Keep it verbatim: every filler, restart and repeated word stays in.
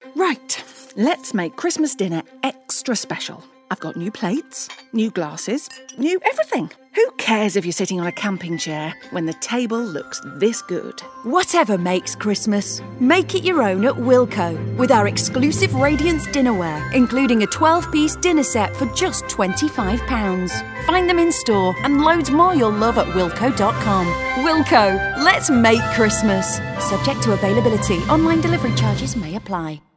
Right, let's make Christmas dinner extra special. I've got new plates, new glasses, new everything. Who cares if you're sitting on a camping chair when the table looks this good? Whatever makes Christmas, make it your own at Wilko with our exclusive Radiance dinnerware, including a twelve-piece dinner set for just twenty-five pounds. Find them in store and loads more you'll love at wilko dot com. Wilko, let's make Christmas. Subject to availability, online delivery charges may apply.